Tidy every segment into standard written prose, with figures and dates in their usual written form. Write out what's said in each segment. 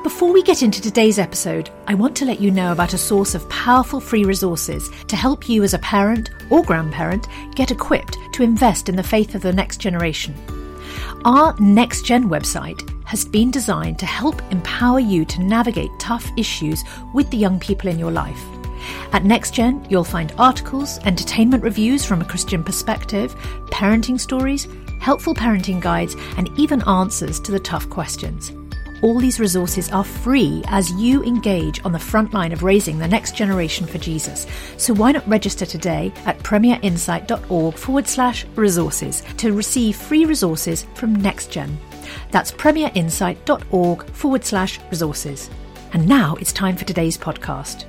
Before we get into today's episode, I want to let you know about a source of powerful free resources to help you as a parent or grandparent get equipped to invest in the faith of the next generation. Our Next Gen website has been designed to help empower you to navigate tough issues with the young people in your life. At NextGen, you'll find articles, entertainment reviews from a Christian perspective, parenting stories, helpful parenting guides, and even answers to the tough questions. All these resources are free as you engage on the front line of raising the next generation for Jesus. So why not register today at premierinsight.org/resources to receive free resources from NextGen. That's premierinsight.org/resources. And now it's time for today's podcast.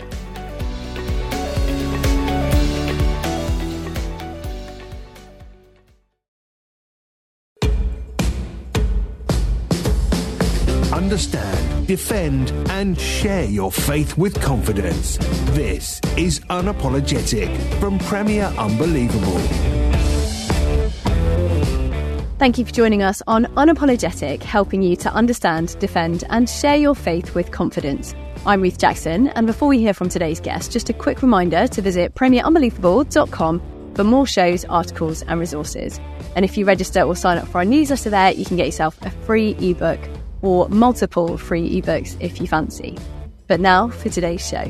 Understand, defend, and share your faith with confidence. This is Unapologetic from Premier Unbelievable. Thank you for joining us on Unapologetic, helping you to understand, defend, and share your faith with confidence. I'm Ruth Jackson, and before we hear from today's guest, just a quick reminder to visit premierunbelievable.com for more shows, articles, and resources. And if you register or sign up for our newsletter there, you can get yourself a free ebook or multiple free ebooks if you fancy. But now for today's show.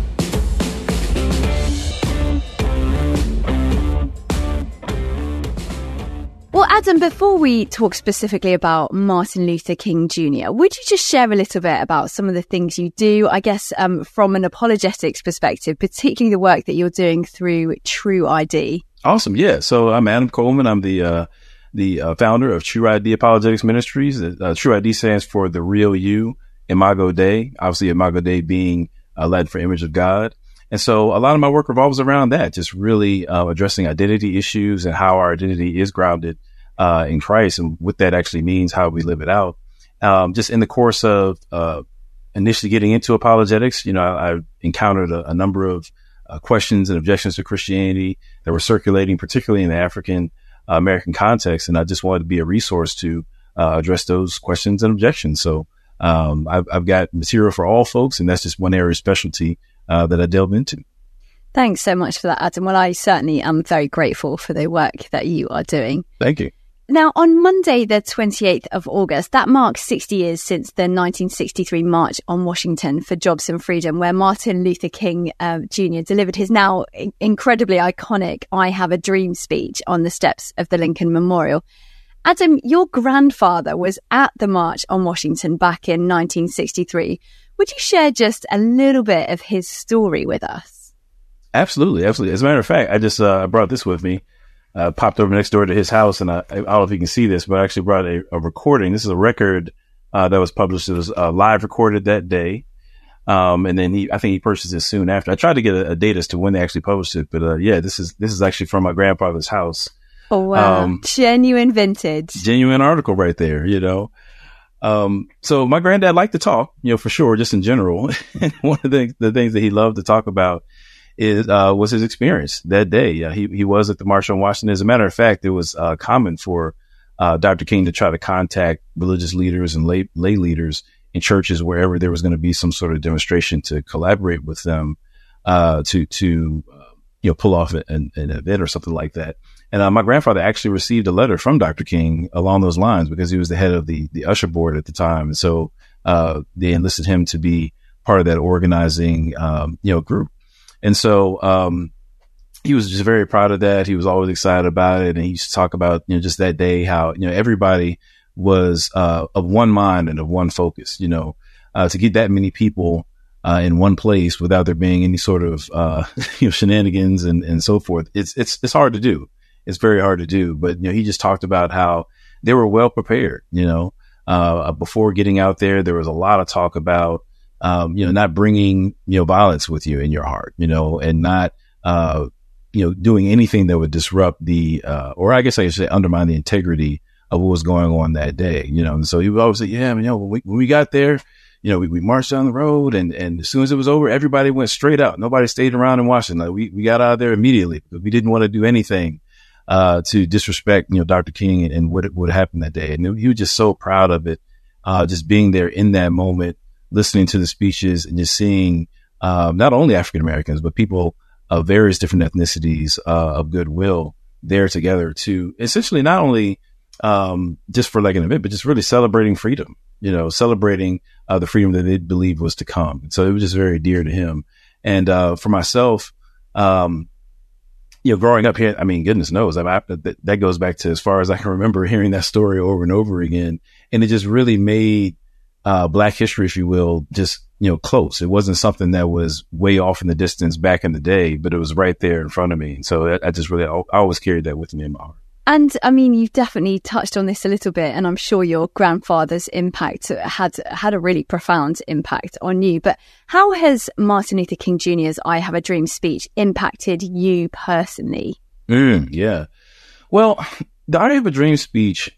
Well, Adam, before we talk specifically about Martin Luther King Jr., would you just share a little bit about some of the things you do, I guess, from an apologetics perspective, particularly the work that you're doing through True ID? Awesome. Yeah. So I'm Adam Coleman. I'm the founder of True ID Apologetics Ministries. True ID stands for The Real You, Imago Dei, obviously Imago Dei being Latin for Image of God. And so a lot of my work revolves around that, just really addressing identity issues and how our identity is grounded in Christ and what that actually means, how we live it out. Just in the course of initially getting into apologetics, I encountered a number of questions and objections to Christianity that were circulating, particularly in the African American context. And I just wanted to be a resource to address those questions and objections. So I've got material for all folks, and that's just one area of specialty that I delve into. Thanks so much for that, Adam. Well, I certainly am very grateful for the work that you are doing. Thank you. Now, on Monday, the 28th of August, that marks 60 years since the 1963 March on Washington for Jobs and Freedom, where Martin Luther King Jr. delivered his now incredibly iconic I Have a Dream speech on the steps of the Lincoln Memorial. Adam, your grandfather was at the March on Washington back in 1963. Would you share just a little bit of his story with us? Absolutely. Absolutely. As a matter of fact, I just brought this with me. Popped over next door to his house, and I don't know if you can see this, but I actually brought a recording. This is a record that was published. It was live recorded that day. And then I think he purchased it soon after. I tried to get a date as to when they actually published it, but this is actually from my grandfather's house. Oh, wow. Genuine vintage. Genuine article right there, So my granddad liked to talk, for sure, just in general. And one of the things that he loved to talk about was his experience that day. He was at the March on Washington. As a matter of fact, it was common for Dr. King to try to contact religious leaders and lay leaders in churches wherever there was going to be some sort of demonstration to collaborate with them to pull off an event or something like that. And my grandfather actually received a letter from Dr. King along those lines because he was the head of the usher board at the time. And so they enlisted him to be part of that organizing group. And so he was just very proud of that. He was always excited about it. And he used to talk about, just that day, how, everybody was of one mind and of one focus, to get that many people in one place without there being any sort of, shenanigans and so forth. It's hard to do. It's very hard to do. But, he just talked about how they were well prepared, before getting out there. There was a lot of talk about, not bringing, violence with you in your heart, and not, doing anything that would disrupt or I guess I should say undermine the integrity of what was going on that day, and so he would always say, when we got there, we marched down the road and as soon as it was over, everybody went straight out. Nobody stayed around and watched it. Like we got out of there immediately because we didn't want to do anything, to disrespect, Dr. King and what happened that day. And he was just so proud of it. just being there in that moment, listening to the speeches and just seeing not only African Americans, but people of various different ethnicities of goodwill there together to essentially not only just for like an event, but just really celebrating freedom, celebrating the freedom that they believed was to come. So it was just very dear to him. And for myself, growing up here, I mean, goodness knows, that goes back to as far as I can remember hearing that story over and over again. And it just really made Black history, if you will, just, close. It wasn't something that was way off in the distance back in the day, but it was right there in front of me. And so I just really, I always carried that with me in my heart. And I mean, you've definitely touched on this a little bit, and I'm sure your grandfather's impact had a really profound impact on you. But how has Martin Luther King Jr.'s I Have a Dream speech impacted you personally? Yeah. Well, the I Have a Dream speech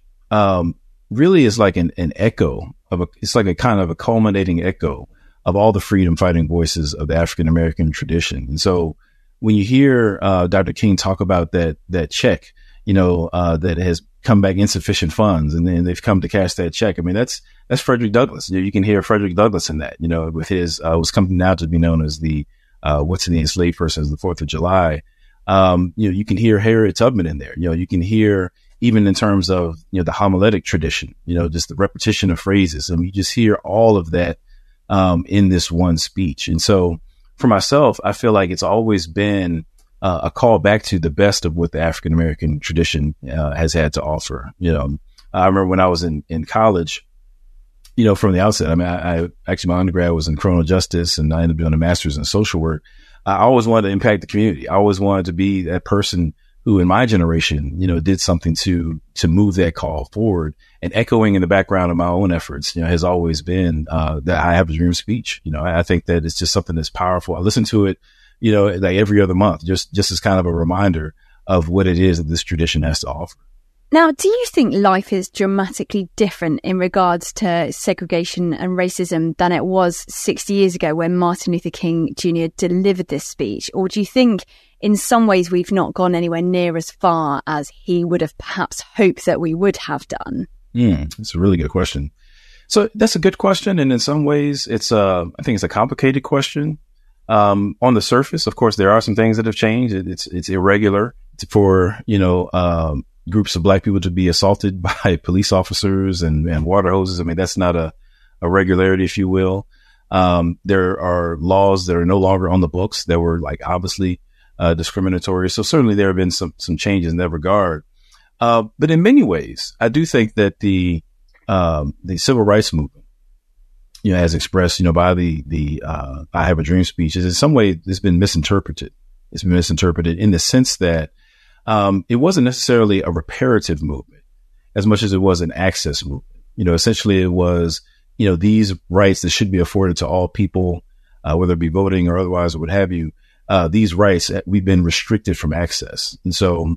really is like an echo it's like a kind of a culminating echo of all the freedom fighting voices of the African American tradition. And so when you hear Dr. King talk about that check, that has come back insufficient funds, and then they've come to cash that check. I mean, that's Frederick Douglass. You can hear Frederick Douglass in that, with his, what's coming now to be known as the, what's in the enslaved person as the 4th of July. You can hear Harriet Tubman in there. You can hear even in terms of, the homiletic tradition, just the repetition of phrases. I mean, you just hear all of that, in this one speech. And so for myself, I feel like it's always been a call back to the best of what the African American tradition has had to offer. I remember when I was in college, from the outset, I mean, I actually, my undergrad was in criminal justice, and I ended up doing a master's in social work. I always wanted to impact the community. I always wanted to be that person who in my generation, did something to move that call forward. And echoing in the background of my own efforts, has always been that I Have a Dream speech. I think that it's just something that's powerful. I listen to it, like every other month, just as kind of a reminder of what it is that this tradition has to offer. Now, do you think life is dramatically different in regards to segregation and racism than it was 60 years ago when Martin Luther King Jr. delivered this speech? Or do you think in some ways we've not gone anywhere near as far as he would have perhaps hoped that we would have done? That's a really good question. So that's a good question. And in some ways, I think it's a complicated question. On the surface, of course, there are some things that have changed. It's irregular for, groups of Black people to be assaulted by police officers and water hoses. I mean, that's not a regularity, if you will. There are laws that are no longer on the books that were like obviously discriminatory. So certainly there have been some changes in that regard. But in many ways, I do think that the civil rights movement, as expressed, by the I Have a Dream speech, is in some way it's been misinterpreted. It's been misinterpreted in the sense that it wasn't necessarily a reparative movement as much as it was an access movement. Essentially it was, these rights that should be afforded to all people, whether it be voting or otherwise or what have you, these rights, we've been restricted from access. And so,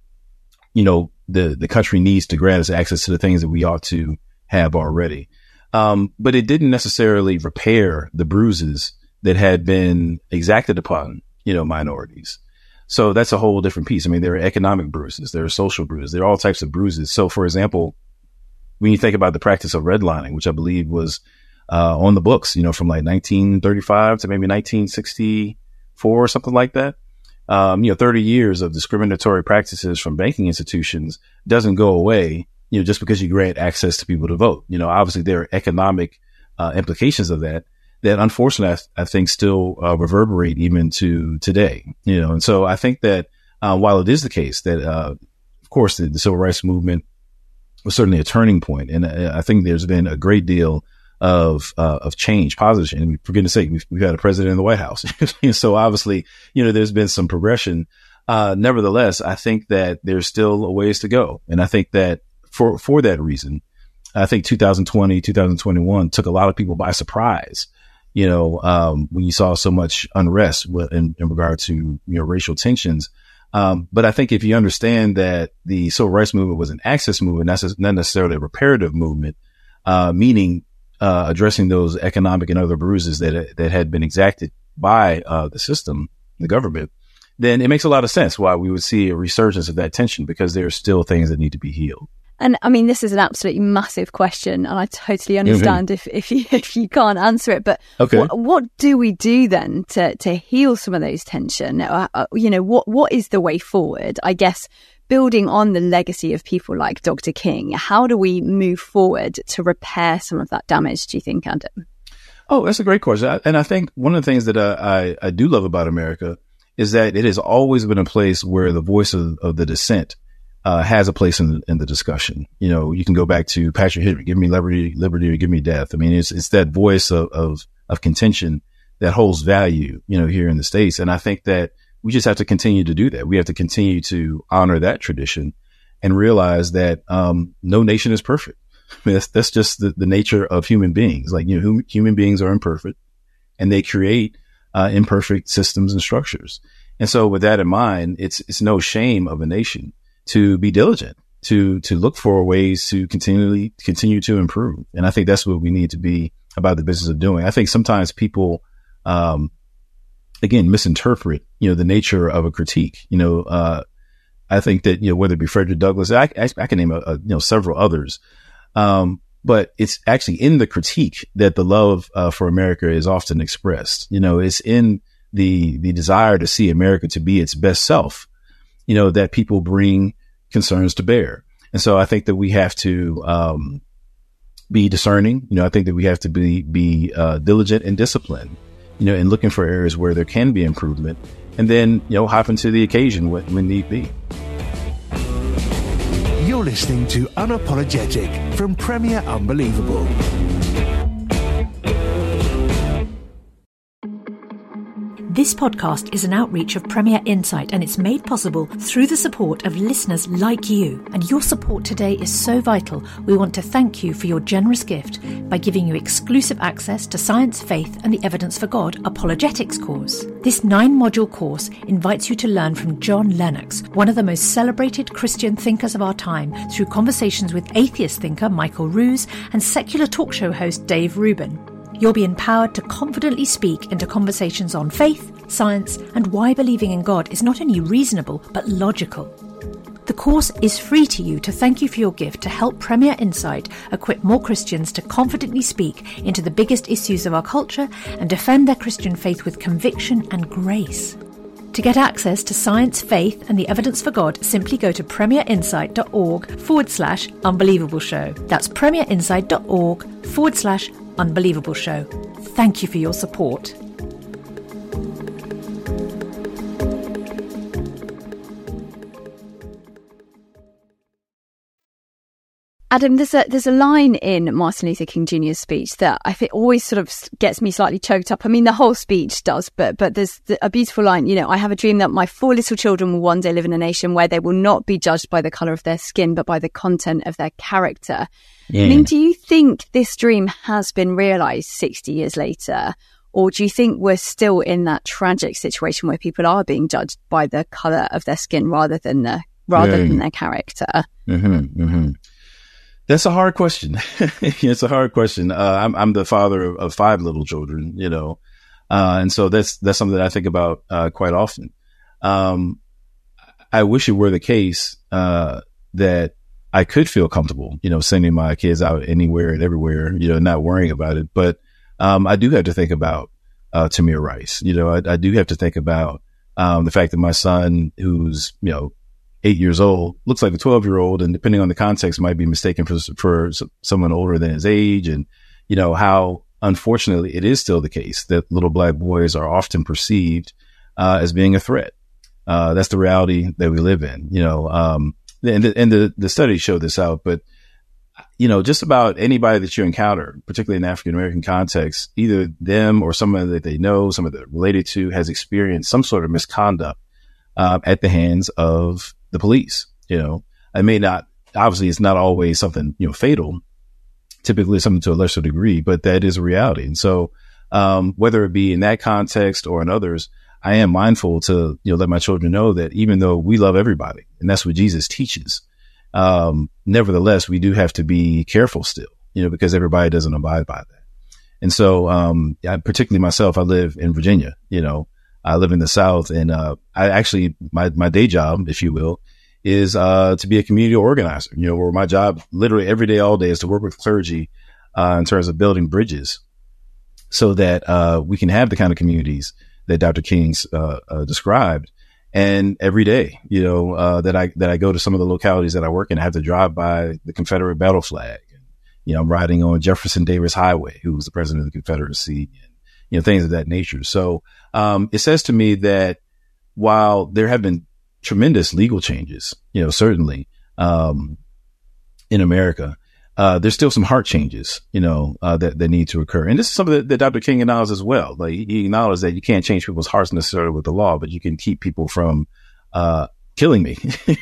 the country needs to grant us access to the things that we ought to have already. But it didn't necessarily repair the bruises that had been exacted upon, minorities. So that's a whole different piece. I mean, there are economic bruises, there are social bruises, there are all types of bruises. So for example, when you think about the practice of redlining, which I believe was on the books, from like 1935 to maybe 1964 or something like that, 30 years of discriminatory practices from banking institutions doesn't go away, just because you grant access to people to vote. Obviously there are economic implications of that unfortunately I think still reverberate even to today, and so I think that while it is the case that, of course, the civil rights movement was certainly a turning point, and I think there's been a great deal of change, positive change. And for goodness sake, we've had a president in the White House, so obviously, there's been some progression. Nevertheless, I think that there's still a ways to go, and I think that for that reason, I think 2020, 2021 took a lot of people by surprise. When you saw so much unrest in regard to, racial tensions. But I think if you understand that the civil rights movement was an access movement, not necessarily a reparative movement, meaning addressing those economic and other bruises that had been exacted by the system, the government, then it makes a lot of sense why we would see a resurgence of that tension, because there are still things that need to be healed. And I mean, this is an absolutely massive question, and I totally understand if you can't answer it. But what do we do then to heal some of those tension? What is the way forward? I guess building on the legacy of people like Dr. King, how do we move forward to repair some of that damage? Do you think, Adam? Oh, that's a great question. And I think one of the things that I do love about America is that it has always been a place where the voice of the dissent has a place in the discussion. You can go back to Patrick Henry, give me liberty or give me death. I mean, it's that voice of contention that holds value, here in the States. And I think that we just have to continue to do that. We have to continue to honor that tradition and realize that no nation is perfect. I mean, that's just the nature of human beings. Like, human beings are imperfect, and they create imperfect systems and structures. And so with that in mind, it's no shame of a nation to be diligent, to look for ways to continue to improve. And I think that's what we need to be about the business of doing. I think sometimes people, again, misinterpret, the nature of a critique. I think that, whether it be Frederick Douglass, I can name several others. But it's actually in the critique that the love for America is often expressed. It's in the desire to see America to be its best self, that people bring concerns to bear. And so I think that we have to be discerning. I think that we have to be diligent and disciplined, in looking for areas where there can be improvement, and then, hop into the occasion when need be. You're listening to Unapologetic from Premier Unbelievable. This podcast is an outreach of Premier Insight, and it's made possible through the support of listeners like you. And your support today is so vital. We want to thank you for your generous gift by giving you exclusive access to Science, Faith and the Evidence for God Apologetics course. This 9-module course invites you to learn from John Lennox, one of the most celebrated Christian thinkers of our time, through conversations with atheist thinker Michael Ruse and secular talk show host Dave Rubin. You'll be empowered to confidently speak into conversations on faith, science, and why believing in God is not only reasonable, but logical. The course is free to you to thank you for your gift to help Premier Insight equip more Christians to confidently speak into the biggest issues of our culture and defend their Christian faith with conviction and grace. To get access to Science, Faith and the Evidence for God, simply go to premierinsight.org/unbelievable show. That's premierinsight.org/unbelievable show. Thank you for your support. Adam, there's a line in Martin Luther King Jr.'s speech that I think always sort of gets me slightly choked up. I mean, the whole speech does, but there's a beautiful line. I have a dream that my 4 little children will one day live in a nation where they will not be judged by the colour of their skin, but by the content of their character. Yeah. I mean, do you think this dream has been realised 60 years later? Or do you think we're still in that tragic situation where people are being judged by the colour of their skin rather than their character? That's a hard question. It's a hard question. I'm the father of 5 little children, and so that's something that I think about quite often. I wish it were the case that I could feel comfortable, sending my kids out anywhere and everywhere, not worrying about it. But I do have to think about Tamir Rice. I do have to think about the fact that my son, who's 8 years old, looks like a 12-year-old, and depending on the context, might be mistaken for someone older than his age. And, how unfortunately it is still the case that little black boys are often perceived as being a threat. That's the reality that we live in, and the studies show this out. But, just about anybody that you encounter, particularly in the African-American context, either them or someone that they know, someone that they're related to, has experienced some sort of misconduct at the hands of the police. It may not, obviously it's not always something, fatal, typically something to a lesser degree, but that is a reality. And so, whether it be in that context or in others, I am mindful to, let my children know that even though we love everybody, and that's what Jesus teaches, nevertheless, we do have to be careful still, because everybody doesn't abide by that. And so, particularly myself, I live in Virginia, I live in the South, and I actually, my day job, if you will, is to be a community organizer, where my job literally every day, all day is to work with clergy in terms of building bridges so that we can have the kind of communities that Dr. King's described. And every day, that I go to some of the localities that I work in, I have to drive by the Confederate battle flag. I'm riding on Jefferson Davis Highway, who was the president of the Confederacy, and, things of that nature. So it says to me that while there have been tremendous legal changes, certainly in America, there's still some heart changes, that need to occur. And this is something that Dr. King acknowledged as well. Like he acknowledged that you can't change people's hearts necessarily with the law, but you can keep people from killing me,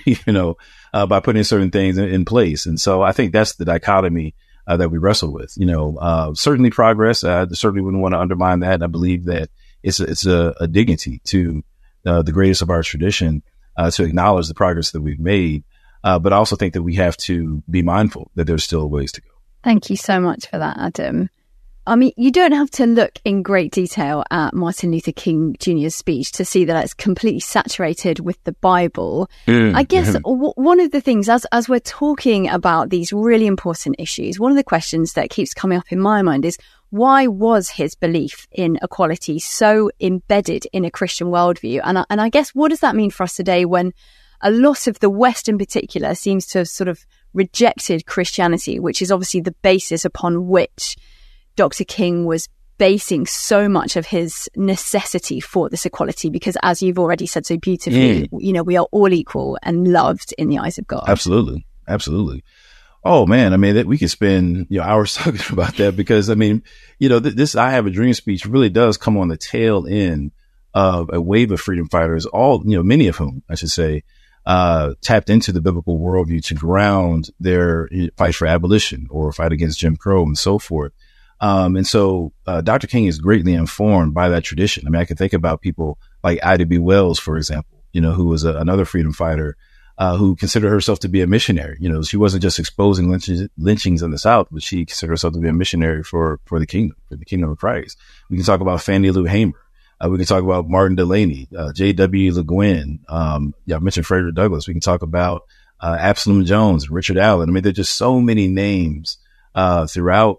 by putting certain things in place. And so I think that's the dichotomy that we wrestle with. Certainly progress. I certainly wouldn't want to undermine that. I believe that it's a dignity to the greatest of our tradition to acknowledge the progress that we've made. But I also think that we have to be mindful that there's still ways to go. Thank you so much for that, Adam. I mean, you don't have to look in great detail at Martin Luther King Jr.'s speech to see that it's completely saturated with the Bible. I guess one of the things, as we're talking about these really important issues, one of the questions that keeps coming up in my mind is, why was his belief in equality so embedded in a Christian worldview? And I guess, what does that mean for us today when a lot of the West in particular seems to have sort of rejected Christianity, which is obviously the basis upon which Dr. King was basing so much of his necessity for this equality, because as you've already said so beautifully, we are all equal and loved in the eyes of God. Absolutely. Absolutely. Oh man. I mean, we could spend hours talking about that because this I Have a Dream speech really does come on the tail end of a wave of freedom fighters, many of whom I should say, tapped into the biblical worldview to ground their fight for abolition or fight against Jim Crow and so forth. And so Dr. King is greatly informed by that tradition. I mean, I can think about people like Ida B. Wells, for example, who was another freedom fighter who considered herself to be a missionary. She wasn't just exposing lynchings in the South, but she considered herself to be a missionary for the kingdom of Christ. We can talk about Fannie Lou Hamer. We can talk about Martin Delaney, J.W. Le Guin. I mentioned Frederick Douglass. We can talk about Absalom Jones, Richard Allen. I mean, there's just so many names throughout,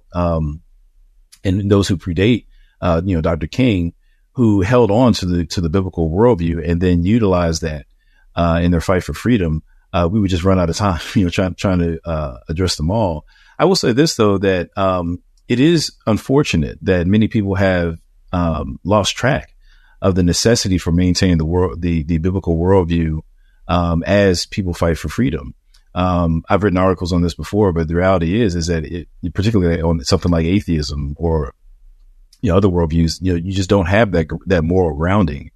and those who predate, Dr. King, who held on to the biblical worldview and then utilized that in their fight for freedom. We would just run out of time, trying to address them all. I will say this though, that it is unfortunate that many people have lost track of the necessity for maintaining the biblical worldview as people fight for freedom. I've written articles on this before, but the reality is that particularly on something like atheism or other worldviews, you just don't have that moral grounding,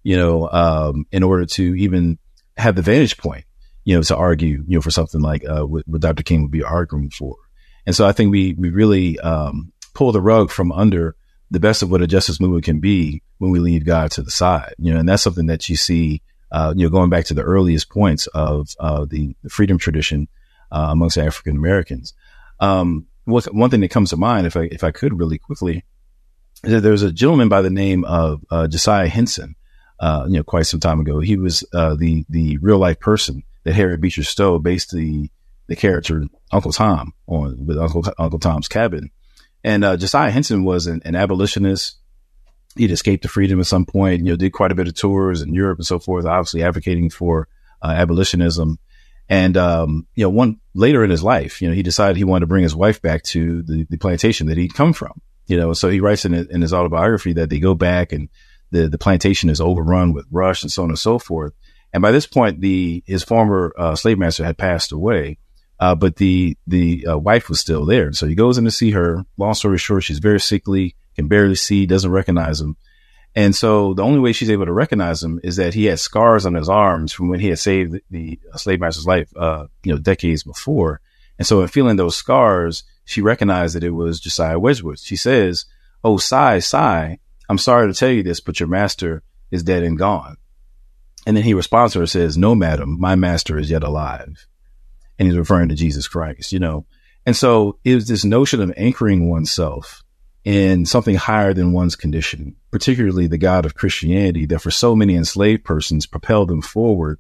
in order to even have the vantage point, to argue, for something like what Dr. King would be arguing for. And so I think we really pull the rug from under the best of what a justice movement can be when we leave God to the side, and that's something that you see, going back to the earliest points of the freedom tradition amongst African Americans. One thing that comes to mind, if I could really quickly, is that there's a gentleman by the name of Josiah Henson, quite some time ago. He was the real life person that Harriet Beecher Stowe based the character Uncle Tom on, with Uncle Tom's Cabin. And Josiah Henson was an abolitionist. He'd escaped to freedom at some point, did quite a bit of tours in Europe and so forth, obviously advocating for abolitionism. And, one later in his life, he decided he wanted to bring his wife back to the plantation that he'd come from, so he writes in his autobiography that they go back and the plantation is overrun with brush and so on and so forth. And by this point, his former slave master had passed away. But the wife was still there. So he goes in to see her. Long story short, she's very sickly, can barely see, doesn't recognize him. And so the only way she's able to recognize him is that he had scars on his arms from when he had saved the slave master's life, decades before. And so in feeling those scars, she recognized that it was Josiah Wedgwood. She says, "Oh, Cy, I'm sorry to tell you this, but your master is dead and gone." And then he responds to her, says, "No, madam, my master is yet alive." And he's referring to Jesus Christ, And so it was this notion of anchoring oneself in something higher than one's condition, particularly the God of Christianity, that for so many enslaved persons propelled them forward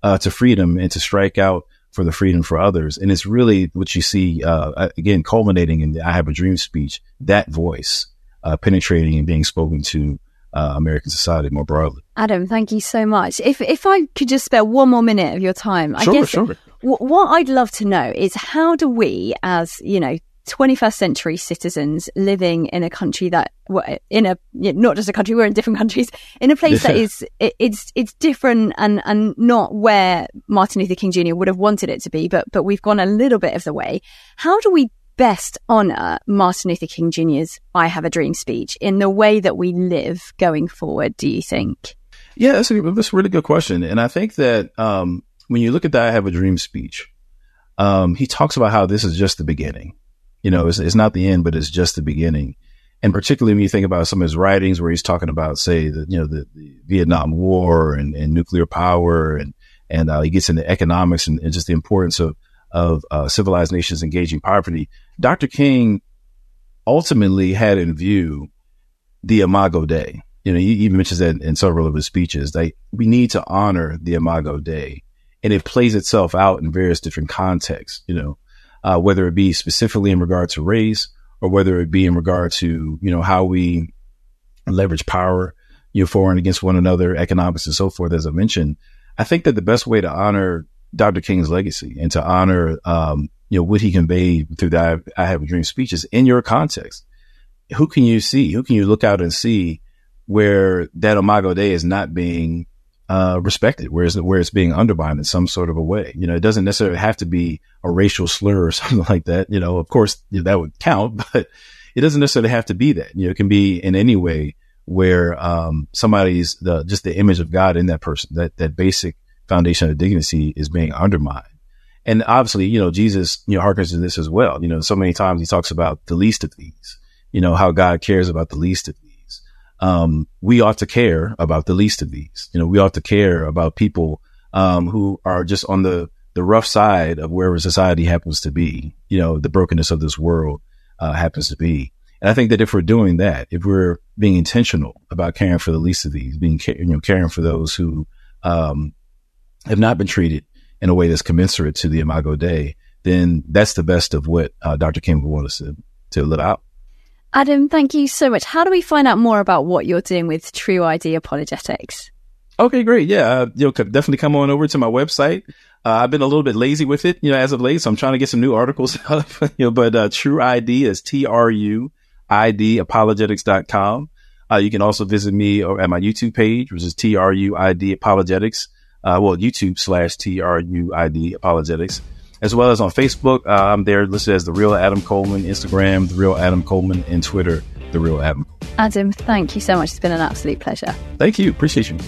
to freedom and to strike out for the freedom for others. And it's really what you see, again, culminating in the I Have a Dream speech, that voice penetrating and being spoken to American society more broadly. Adam, thank you so much. If I could just spare one more minute of your time, I guess what I'd love to know is how do we, as 21st century citizens living in a country that, not just a country, we're in different countries, in a place that is, it's different and not where Martin Luther King Jr. would have wanted it to be, but we've gone a little bit of the way. How do we best honour Martin Luther King Jr.'s I Have a Dream speech in the way that we live going forward, do you think? Yeah, that's a really good question. And I think that when you look at the I Have a Dream speech, he talks about how this is just the beginning. It's not the end, but it's just the beginning. And particularly when you think about some of his writings where he's talking about, say, the Vietnam War and nuclear power, and he gets into economics and just the importance of civilized nations engaging poverty. Dr. King ultimately had in view the Imago Dei. He even mentions that in several of his speeches. We need to honor the Imago Dei, and it plays itself out in various different contexts. Whether it be specifically in regard to race, or whether it be in regard to, how we leverage power, for and against one another, economics and so forth, as I mentioned. I think that the best way to honor Dr. King's legacy and to honor, what he conveyed through the I Have a Dream speech is in your context. Who can you see? Who can you look out and see where that Imago Dei is not being respected, where it's being undermined in some sort of a way? It doesn't necessarily have to be a racial slur or something like that. Of course that would count, but it doesn't necessarily have to be that. It can be in any way where somebody's just the image of God in that person, that basic foundation of dignity is being undermined. And obviously, Jesus, harkens to this as well. So many times he talks about the least of these, how God cares about the least of these. We ought to care about the least of these. We ought to care about people who are just on the rough side of wherever society happens to be, the brokenness of this world happens to be. And I think that if we're doing that, if we're being intentional about caring for the least of these, caring for those who have not been treated in a way that's commensurate to the Imago Dei, then that's the best of what Dr. King would want us to live out. Adam, thank you so much. How do we find out more about what you're doing with True ID Apologetics? Okay, great. Yeah, definitely come on over to my website. I've been a little bit lazy with it, as of late, so I'm trying to get some new articles up. But True ID is TRUID apologetics.com. You can also visit me at my YouTube page, which is TRUID Apologetics. YouTube/TRUID Apologetics, as well as on Facebook. I'm there listed as The Real Adam Coleman, Instagram, The Real Adam Coleman, and Twitter, The Real Adam. Adam, thank you so much. It's been an absolute pleasure. Thank you. Appreciate you.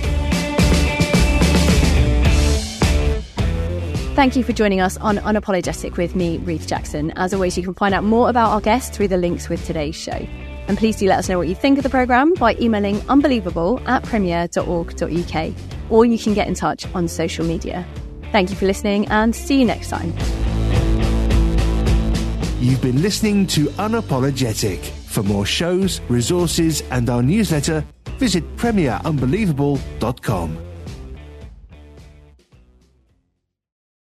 Thank you for joining us on Unapologetic with me, Ruth Jackson. As always, you can find out more about our guests through the links with today's show. And please do let us know what you think of the programme by emailing unbelievable@premier.org.uk, or you can get in touch on social media. Thank you for listening, and see you next time. You've been listening to Unapologetic. For more shows, resources and our newsletter, visit premierunbelievable.com.